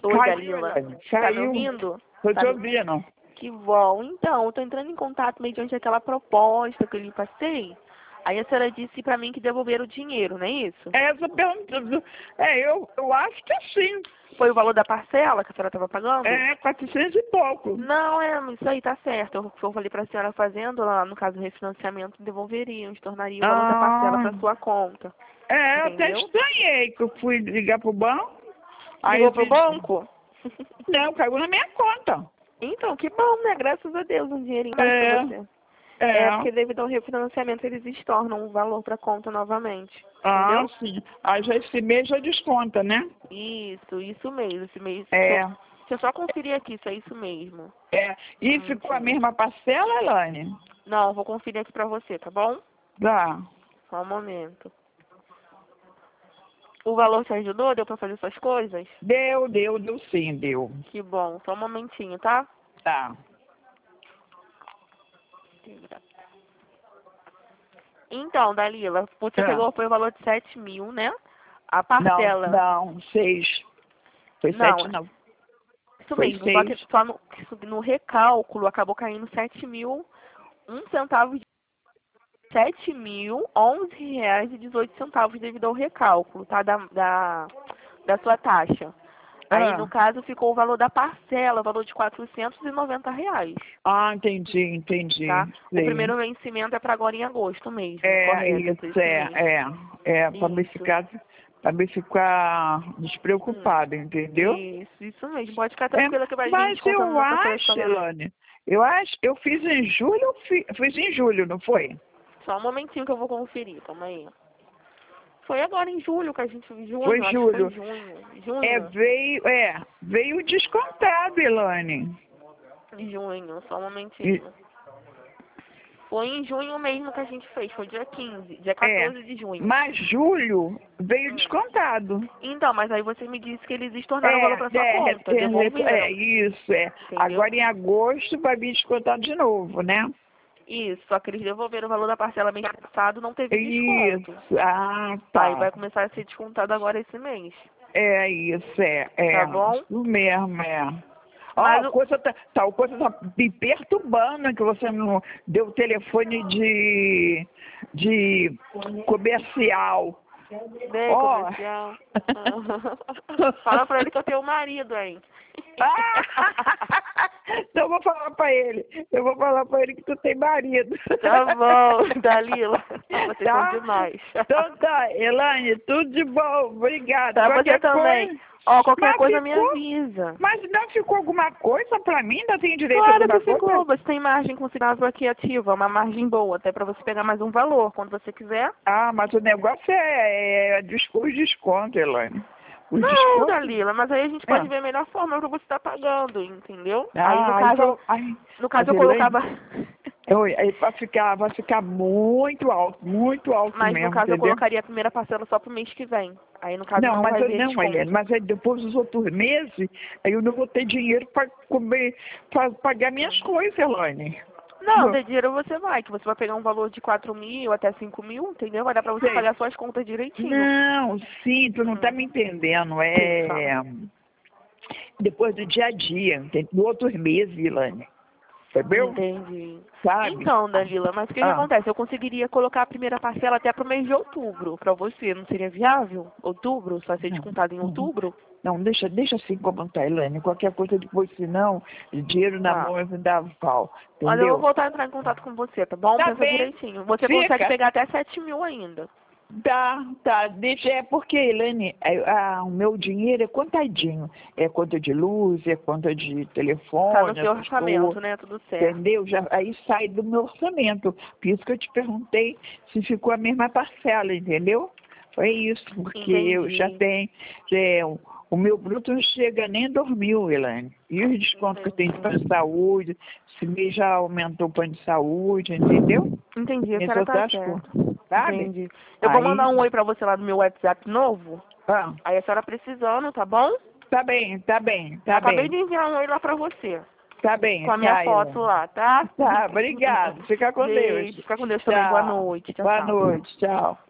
Oi, Caiu, Dalila. Elaine, Tá me caiu. ouvindo? Tô Tá te me... ouvindo. Que bom. Então, eu tô entrando em contato mediante aquela proposta que eu lhe passei. Aí a senhora disse pra mim que devolveram o dinheiro, não é isso? Essa pergunta, eu acho que sim. Foi o valor da parcela que a senhora estava pagando? É 400 e pouco. Não, isso aí tá certo. Eu falei pra senhora fazendo, lá no caso do refinanciamento, devolveriam, tornariam o valor da parcela pra sua conta. Eu até Entendeu? estranhei que eu fui ligar pro banco. Aí Ligou pro banco? Não, caiu na minha conta. Então, que bom, né? Graças a Deus, um dinheirinho mais pra você. É, porque devido ao refinanciamento eles estornam o valor pra conta novamente. Entendeu? Sim. Aí já esse mês já desconta, né? Isso mesmo. Esse mês. É. Deixa eu só conferir aqui se é isso mesmo. E ficou a mesma parcela, Elaine? Não, vou conferir aqui pra você, tá bom? Tá. Só um momento. O valor te ajudou? Deu pra fazer suas coisas? Deu sim, deu. Que bom. Só um momentinho, tá? Tá. Então, Dalila, você pegou foi o valor de 7 mil, né? A parcela. Não, 6. Foi Não, 7 não. isso Foi mesmo. 6. Só no recálculo acabou caindo 7 mil, um centavo de 7 mil, 11 reais e 18 centavos devido ao recálculo, tá? Da sua taxa. Aí, no caso, ficou o valor da parcela, o valor de 490 reais. Entendi. Tá? Sim. O primeiro vencimento é para agora em agosto mesmo, correto? Isso, para me ficar despreocupado, entendeu? Isso mesmo. Pode ficar tranquila que vai vir Mas descontando eu na fatura de acho, pagamento. Elane, eu fiz em julho, fiz em julho, não foi? Só um momentinho que eu vou conferir, calma aí. Foi agora em julho que a gente viu, Foi acho julho. que foi em junho. Veio descontado, Elane. Junho, só um momentinho. Foi em junho mesmo que a gente fez, foi dia 15, dia 14 de junho. Mas julho veio descontado. Então, mas aí você me disse que eles estornaram o valor para sua conta, devolveram. Isso. Entendeu? Agora em agosto vai vir descontado de novo, né? Isso, só que eles devolveram o valor da parcela mês passado, não teve desconto. Isso, tá. Aí vai começar a ser descontado agora esse mês. Tá bom? Isso mesmo, Mas a coisa tá me perturbando que você não deu o telefone de comercial. Comercial. Fala pra ele que eu tenho marido, hein? Então eu vou falar pra ele. Eu vou falar pra ele que tu tem marido. Tá bom, Dalila. Vocês são demais. Então tá, Elaine, tudo de bom. Obrigada. Tá, você também. Qualquer coisa me avisa. Mas não ficou alguma coisa pra mim? Ainda tem direito Claro a alguma que ficou. coisa? Você tem margem considerável aqui ativa, uma margem boa, até pra você pegar mais um valor, quando você quiser. Mas o negócio é os descontos, Elaine. Não, Dalila, mas aí a gente pode ver a melhor forma pra você estar pagando, entendeu? Aí no caso eu colocava... Aí vai ficar muito alto mas mesmo, no caso entendeu? eu colocaria a primeira parcela só pro mês que vem. Aí no caso não vai ver desconto. Helene, mas aí depois dos outros meses, aí eu não vou ter dinheiro para comer, para pagar minhas coisas, Elaine. Não, de dinheiro você vai, que você vai pegar um valor de 4 mil até 5 mil, entendeu? Vai dar pra você pagar suas contas direitinho. Não, sim, tu não tá me entendendo. Depois do dia a dia, do outros meses, Elaine. Entendeu? Entendi. Sabe? Então, Dalila, mas o que acontece? Eu conseguiria colocar a primeira parcela até pro mês de outubro. Pra você, não seria viável? Outubro? Só ser descontado em outubro? Não, deixa assim como tá, Elaine. Qualquer coisa depois, senão, dinheiro na mão me dá pau. Entendeu? Olha, eu vou voltar a entrar em contato com você, tá bom? Pensa bem. direitinho. Você consegue pegar até 7 mil ainda. Tá. Deixa, porque, Elaine, o meu dinheiro é contadinho. É conta de luz, é conta de telefone. Tá no seu orçamento, né? Tudo certo. Entendeu? Aí sai do meu orçamento. Por isso que eu te perguntei se ficou a mesma parcela, entendeu? Foi isso, porque eu já tenho... o meu bruto não chega nem a 2.000, Elaine. E os descontos que eu tenho de plano de saúde, esse mês já aumentou o plano de saúde, entendeu? Entendi, a senhora tá certo. Sabe? Entendi. Eu vou mandar um oi pra você lá no meu WhatsApp novo. Aí a senhora precisando, tá bom? Tá bem. Acabei de enviar um oi lá pra você. Tá bem. Com a minha foto lá, tá? Tá, obrigado. Fica com Deus. Fica com Deus também. Boa noite. Tchau, Boa noite, tchau.